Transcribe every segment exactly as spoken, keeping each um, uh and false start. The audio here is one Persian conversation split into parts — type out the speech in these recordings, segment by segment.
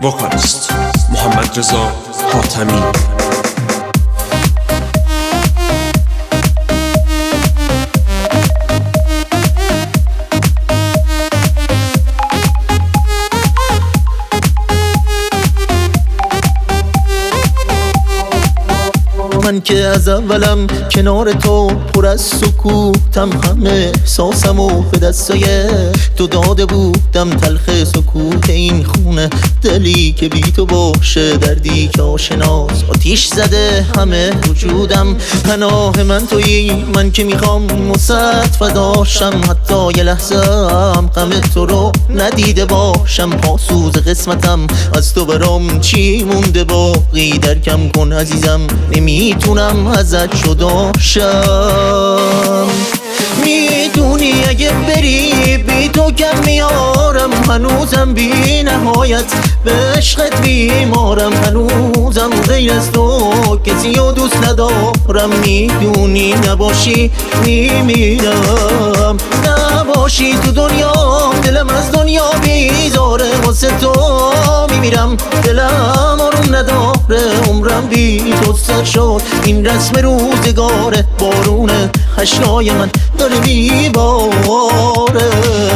وکالیست محمد رضا حاتمی. من که از اولم کنار تو پر از سکوتم، همه احساسم و به دستای تو داده بودم. تلخ سکوت این خونه، دلی که بی تو باشه، دردی که آشناس آتیش زده همه وجودم. پناه من تویی، من که میخوام واسط فداشم، حتی یه لحظه هم غم تو رو ندیده باشم. پاسوز قسمتم از تو برام چی مونده باقی؟ درکم کن عزیزم، نمیتونم ازت جداشم. میدونی اگه بری بی تو کم میارم، هنوزم بی نهایت به عشقت بیمارم. هنوزم غیر از تو کسی رو دوست ندارم. میدونی نباشی میمیرم، نباشی تو دنیا دلم از دنیا بیزاره. واسه تو میمیرم، دلم آروم نداره. عمرم بی تو سر شد، این رسم روزگاره. بارون خشنای من داره میباره.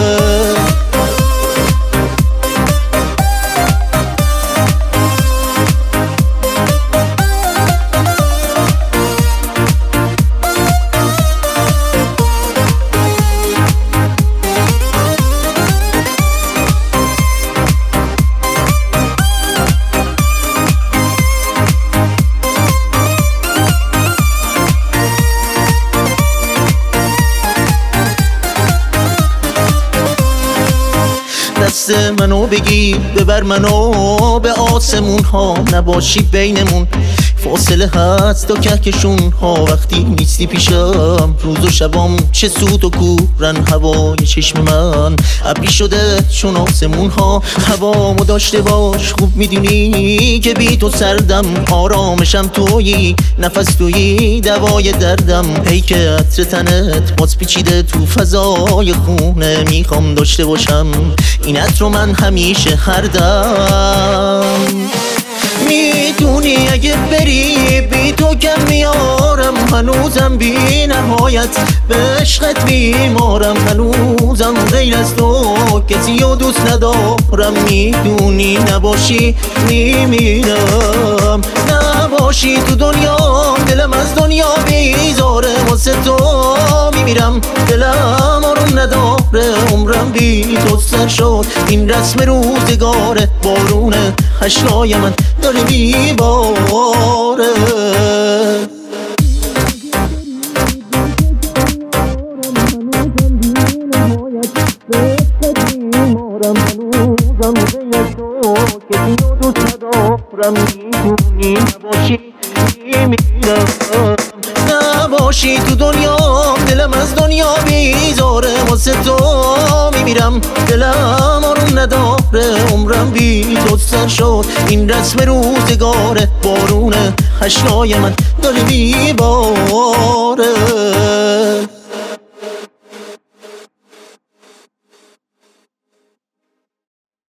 دست منو بگیر ببر منو به آسمون ها، نباشی بینمون فاصله هست تا کهکشون ها. وقتی نیستی پیشم روز و شبام چه سود و کورن. هوای چشم من ابری شده چون آسمون ها. هوامو داشته باش، خوب میدونی که بی تو سردم. آرامشم تویی، نفس تویی، دوای دردم. ای که عطر تنت باز پیچیده تو فضای خونه. میخوام داشته باشم این عطر رو من همیشه هر دم. میدونی اگه بری بی تو کم میارم، هنوزم بی نهایت به عشقت بیمارم. هنوزم غیر از تو کسی رو دوست ندارم. میدونی نباشی میمیرم، نباشی تو دنیا دلم از دنیا بیزاره. واسه تو میمیرم، دلم آروم نداره. عمرم بی تو سر شد، این رسم روزگاره. بارون خشنای من داره میباره. میدونی نباشی میمیرم، نباشی تو دنیا دلم از دنیا بیزاره. واسه تو میمیرم، دلم آروم نداره. عمرم بی تو سر شد، این رسم روزگاره. بارون خشنای من داره میباره.